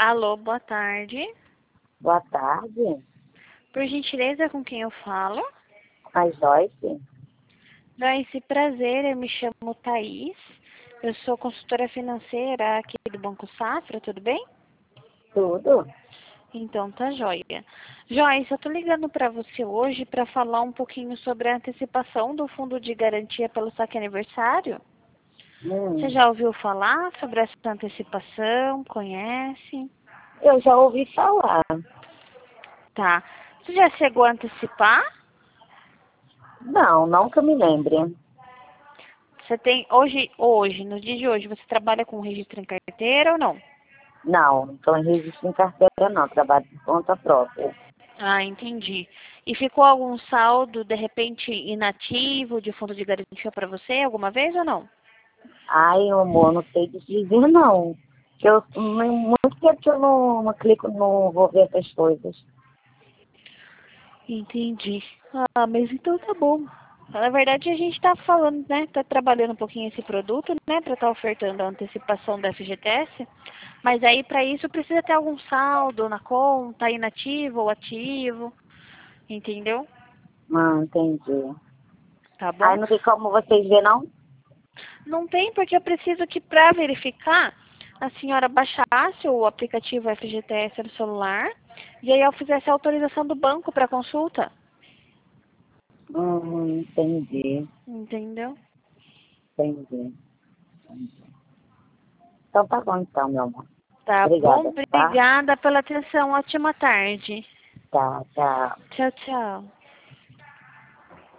Alô, boa tarde. Boa tarde. Por gentileza, com quem eu falo? A Joyce? Joyce, prazer, eu me chamo Thaís. Eu sou consultora financeira aqui do Banco Safra, tudo bem? Tudo? Então, tá joia. Joyce, eu tô ligando para você hoje para falar um pouquinho sobre a antecipação do fundo de garantia pelo saque aniversário. Você Hum. já ouviu falar sobre essa antecipação? Conhece? Eu já ouvi falar. Tá. Você já chegou a antecipar? Não, não que eu me lembre. Você tem no dia de hoje, você trabalha com registro em carteira ou não? Não estou em registro em carteira, não. Trabalho por conta própria. Ah, entendi. E ficou algum saldo, de repente, inativo de fundo de garantia para você alguma vez ou não? Ai, amor, não sei te dizer, não. Que eu, muito tempo que eu não clico, não vou ver essas coisas. Entendi. Ah, mas então tá bom. Na verdade, a gente tá falando, né? Tá trabalhando um pouquinho esse produto, né? Para estar ofertando a antecipação da FGTS. Mas aí, para isso, precisa ter algum saldo na conta, inativo ou ativo. Entendeu? Ah, entendi. Tá Aí bom? não tem como vocês ver, não? Não tem, porque eu preciso que, para verificar, a senhora baixasse o aplicativo FGTS no celular e aí eu fizesse a autorização do banco para consulta. Entendi. Entendeu? Entendi. Então tá bom, então, meu amor. Tá bom? Obrigada, tá? Obrigada pela atenção. Ótima tarde. Tá, tá. Tchau, tchau.